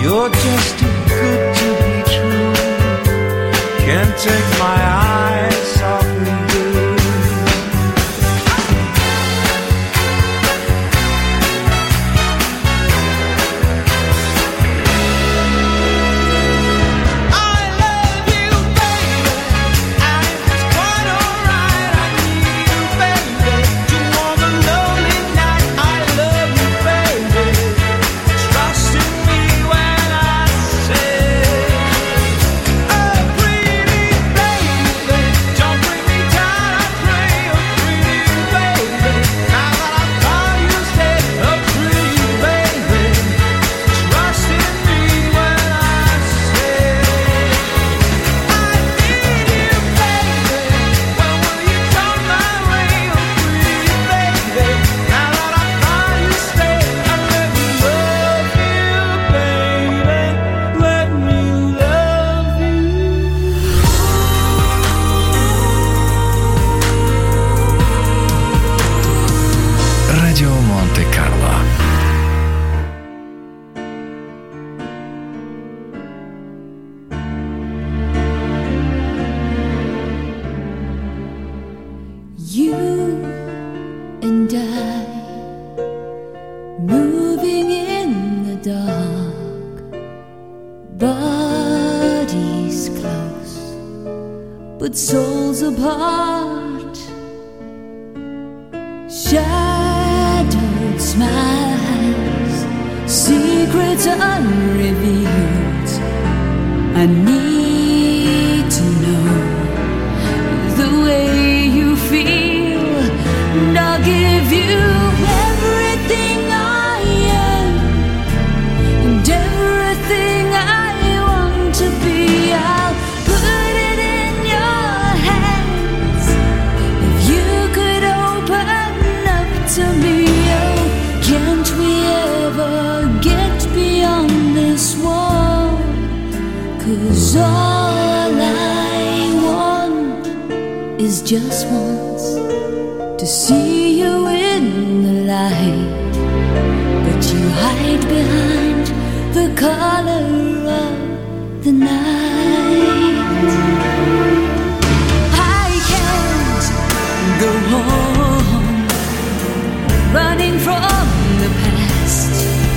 You're just too good to be true. Can't take my eyes off of you. Souls apart, shadowed smiles, secrets unrevealed. I need to know the way you feel, and I'll give you everything I am and everything I want to be. I'll put it in your hands. If you could open up to me, oh, can't we ever get beyond this wall? 'Cause all I want is just once to see you in the light, but you hide behind the color of the night. I can't go on running from the past.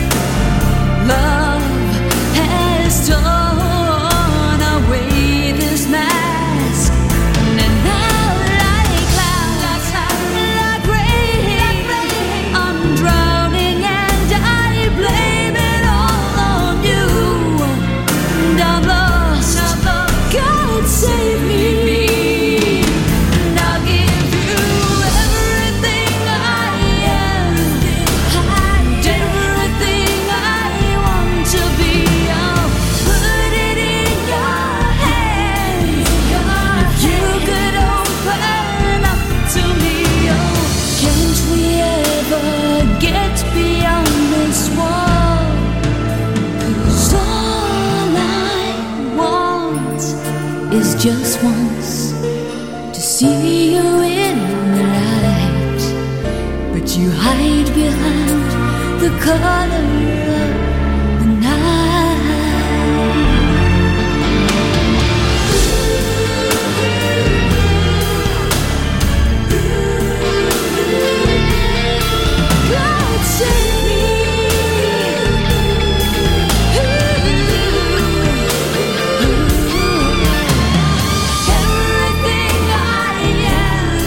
Love has torn away this mask, and now like clouds, like rain, I'm drowning and I blame it all on you. And I'm lost, God save me. And I'll give you everything I am and everything I want to be. I'll put it in your hands. If you could open up to me, oh, can't we ever get beyond this wall? 'Cause all I want is just once to see you in the light, but you hide behind the color of the night. God save me. Everything I am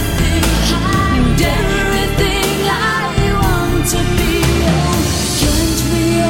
and everything I want to be, oh, can't we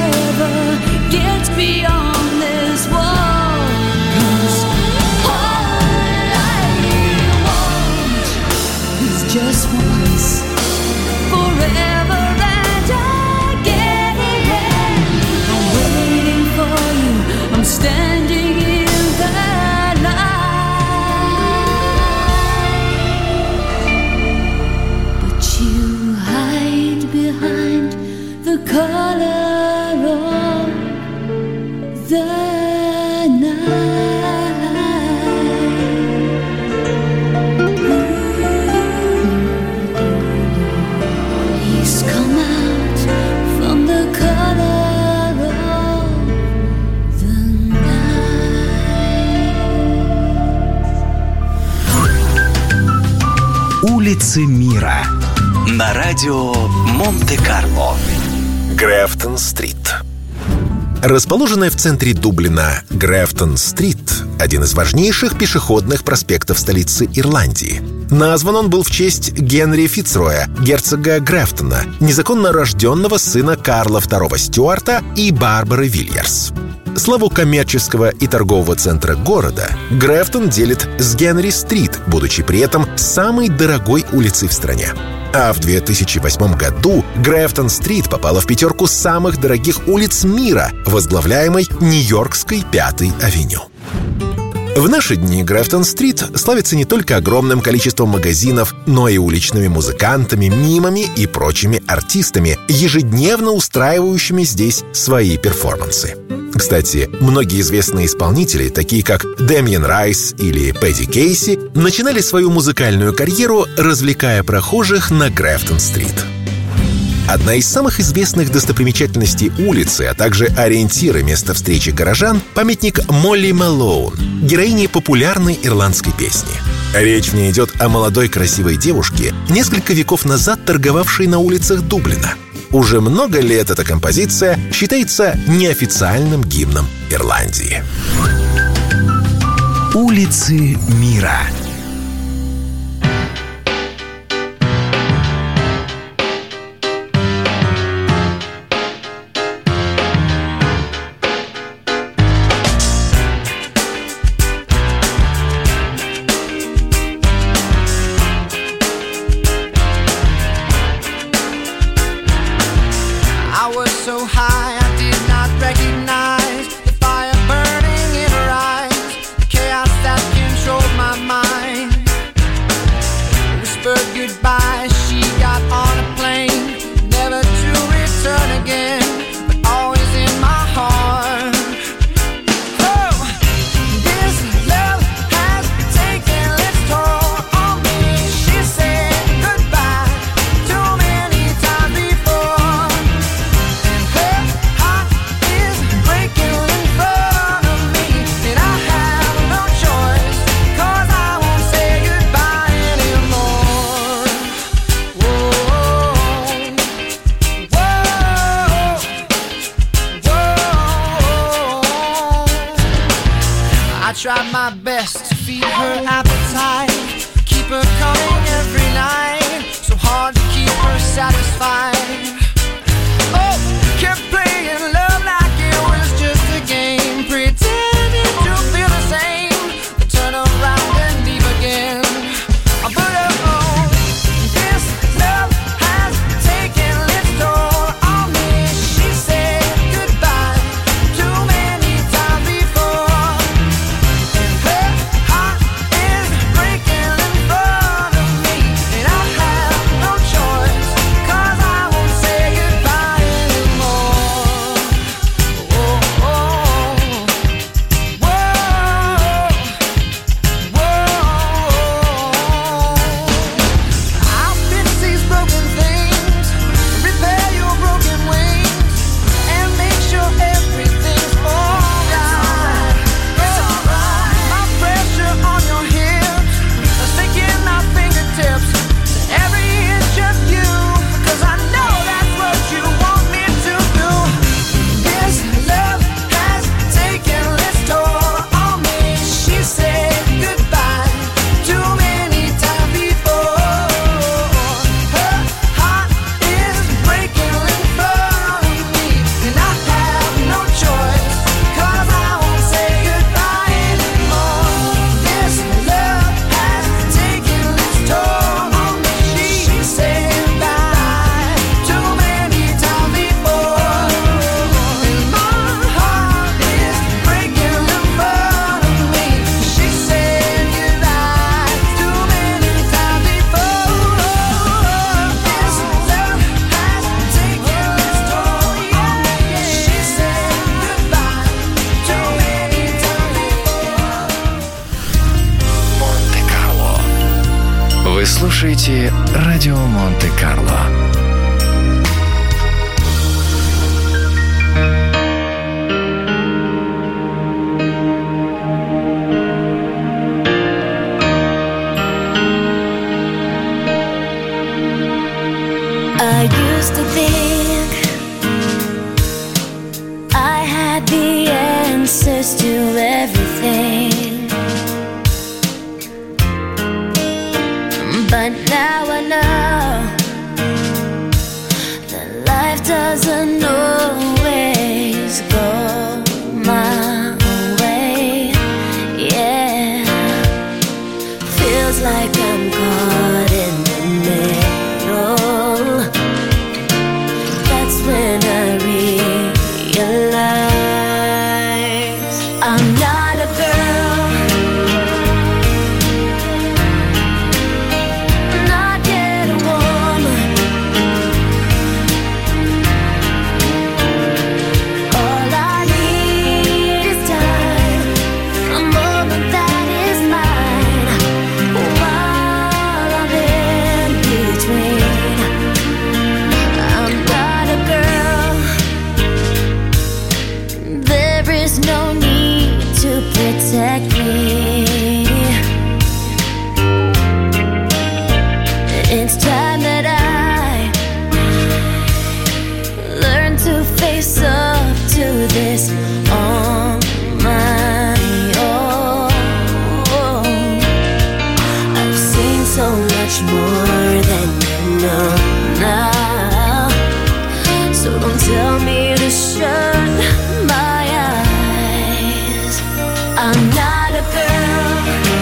Улицы мира. На радио Монте-Карло. Грефтон-стрит. Расположенная в центре Дублина Грефтон-стрит – один из важнейших пешеходных проспектов столицы Ирландии. Назван он был в честь Генри Фицроя, герцога Грефтона, незаконно рожденного сына Карла II Стюарта и Барбары Вильярс. Славу коммерческого и торгового центра города Грефтон делит с Генри-стрит, будучи при этом самой дорогой улицей в стране. А в 2008 году Грефтон-стрит попала в пятерку самых дорогих улиц мира, возглавляемой Нью-Йоркской 5-й авеню. В наши дни Грефтон-стрит славится не только огромным количеством магазинов, но и уличными музыкантами, мимами и прочими артистами, ежедневно устраивающими здесь свои перформансы. Кстати, многие известные исполнители, такие как Дэмиен Райс или Пэдди Кейси, начинали свою музыкальную карьеру, развлекая прохожих на Грефтон-стрит. Одна из самых известных достопримечательностей улицы, а также ориентиры места встречи горожан – памятник Молли Малоун, героине популярной ирландской песни. Речь в ней идет о молодой красивой девушке, несколько веков назад торговавшей на улицах Дублина. Уже много лет эта композиция считается неофициальным гимном Ирландии. Улицы мира. Вы слушаете радио Монте-Карло. answers to everything. But now I know that life doesn't always go my way. Yeah, feels like I'm caught in the middle. That's when I realize I'm not a girl, not yet a woman. All I need is time, a moment that is mine, while I'm in between. I'm not a girl, there is no need to protect me. It's time that I learn to face up to this on my own. I've seen so much more than you know now, so don't tell me to shut my eyes. I'm not a girl,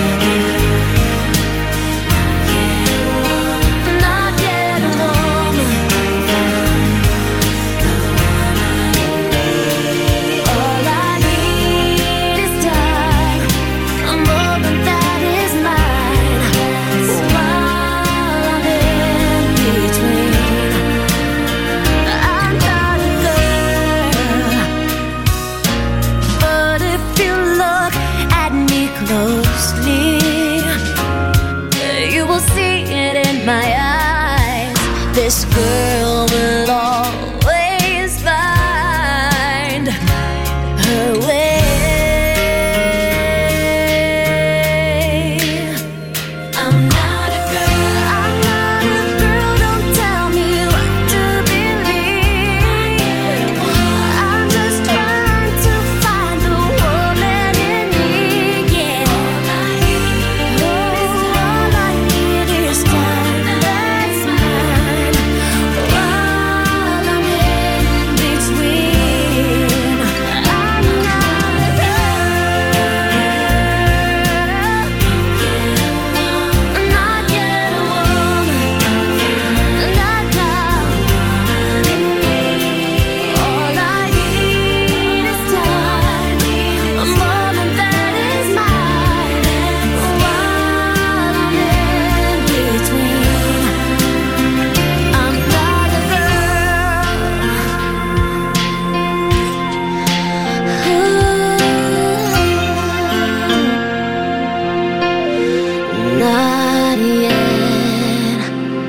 not yet a woman. All I need is time, a moment that is mine, while I'm in between. I'm not a girl, but if you look at me closely, you will see it in my eyes. This girl will always find her way. I'm not a girl, I'm not a girl, don't tell me what to believe. I'm just trying to find the woman in me, yeah. All I need is time, that's mine, while I'm in between. I'm not a girl, not yet a woman, not now. All I need is time, a moment that is mine, while I'm in between. I'm not a girl, not yet.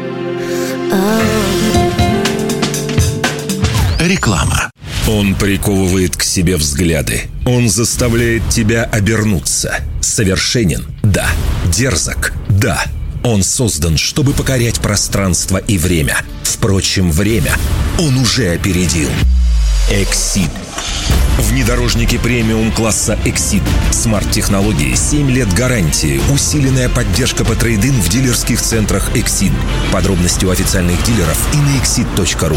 Реклама. Он приковывает к себе взгляды. Он заставляет тебя обернуться. Совершенен? Да. Дерзок? Да. Он создан, чтобы покорять пространство и время. Впрочем, время он уже опередил. Exceed. Внедорожники премиум класса Exceed. Смарт-технологии, 7 лет гарантии, усиленная поддержка по трейд-ин в дилерских центрах Exceed. Подробности у официальных дилеров и на exceed.ru.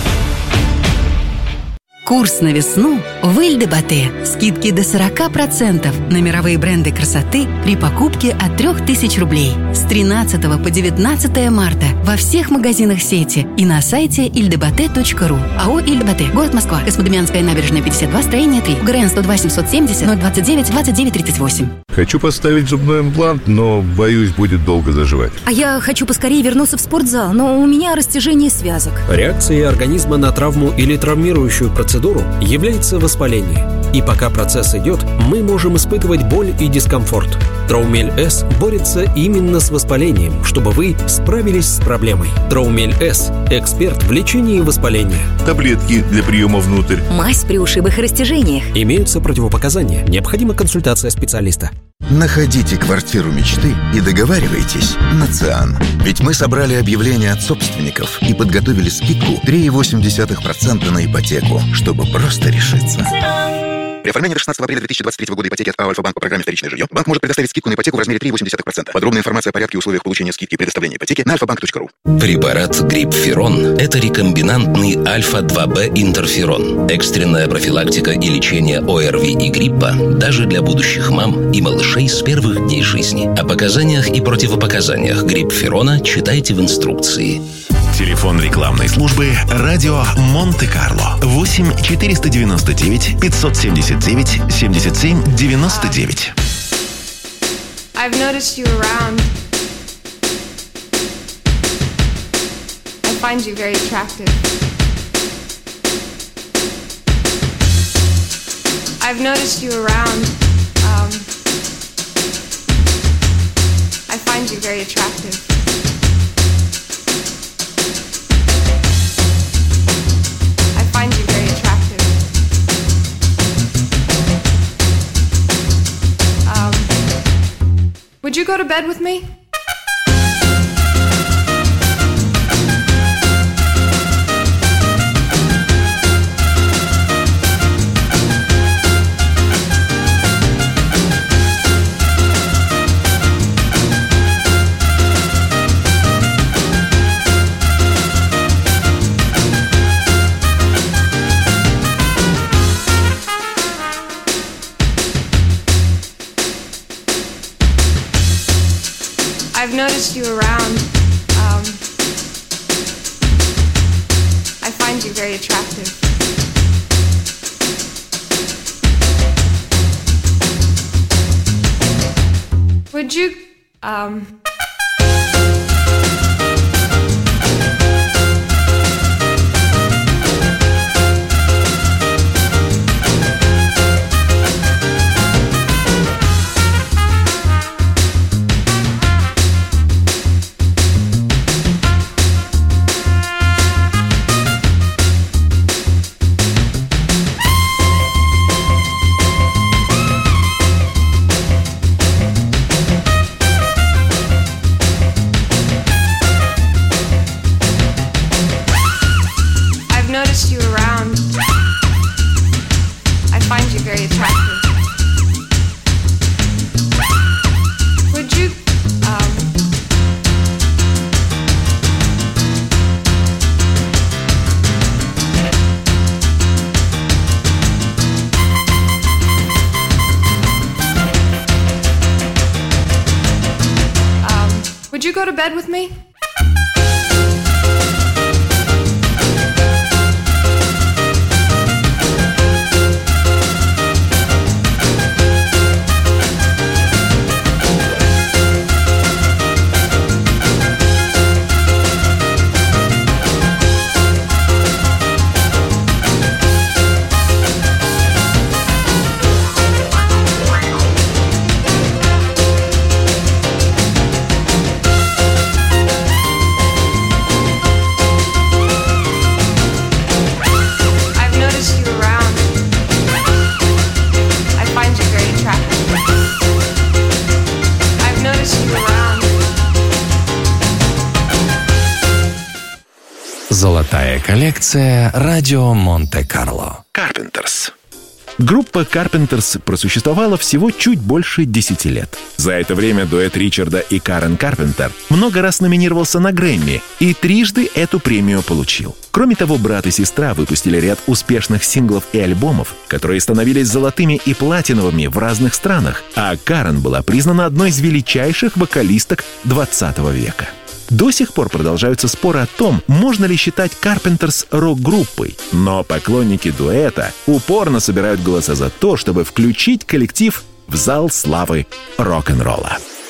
Курс на весну в Иль-де-Батте. Скидки до 40% на мировые бренды красоты при покупке от 3000 рублей. С 13 по 19 марта во всех магазинах сети и на сайте ildebate.ru. АО «Иль-де-Батте», город Москва, Космодемьянская набережная, 52, строение 3. ГРН 102 770 029 29 38. Хочу поставить зубной имплант, но, боюсь, будет долго заживать. А я хочу поскорее вернуться в спортзал, но у меня растяжение связок. Реакцией организма на травму или травмирующую процедуру является воспаление. И пока процесс идет, мы можем испытывать боль и дискомфорт. Траумель С борется именно с воспалением, чтобы вы справились с проблемой. Траумель С – эксперт в лечении воспаления. Таблетки для приема внутрь. Мазь при ушибах и растяжениях. Имеются противопоказания. Необходима консультация специалиста. Находите квартиру мечты и договаривайтесь на ЦИАН. Ведь мы собрали объявления от собственников и подготовили скидку 3,8% на ипотеку, чтобы просто решиться. При оформлении до 16 апреля 2023 года ипотеки от Альфа-банк по программе «Вторичное жилье» банк может предоставить скидку на ипотеку в размере 3,8%. Подробная информация о порядке и условиях получения скидки и предоставления ипотеки на alfabank.ru. Препарат Грипферон – это рекомбинантный альфа-2Б интерферон. Экстренная профилактика и лечение ОРВИ и гриппа даже для будущих мам и малышей с первых дней жизни. О показаниях и противопоказаниях Грипферона читайте в инструкции. Телефон рекламной службы «Радио Монте-Карло» 8 499 579 77 99. I've noticed you around. I find you very attractive. I've noticed you around. I find you very attractive. I find you very attractive. Would you go to bed with me? I've noticed you around. I find you very attractive. Would you, noticed you around. I find you very attractive. Would you, would you go to bed with me? Золотая коллекция «Радио Монте-Карло». Carpenters. Группа Carpenters просуществовала всего чуть больше 10 лет. За это время дуэт Ричарда и Карен Карпентер много раз номинировался на Грэмми и трижды эту премию получил. Кроме того, брат и сестра выпустили ряд успешных синглов и альбомов, которые становились золотыми и платиновыми в разных странах, а Карен была признана одной из величайших вокалисток 20 века. До сих пор продолжаются споры о том, можно ли считать Carpenters рок-группой, но поклонники дуэта упорно собирают голоса за то, чтобы включить коллектив в зал славы рок-н-ролла.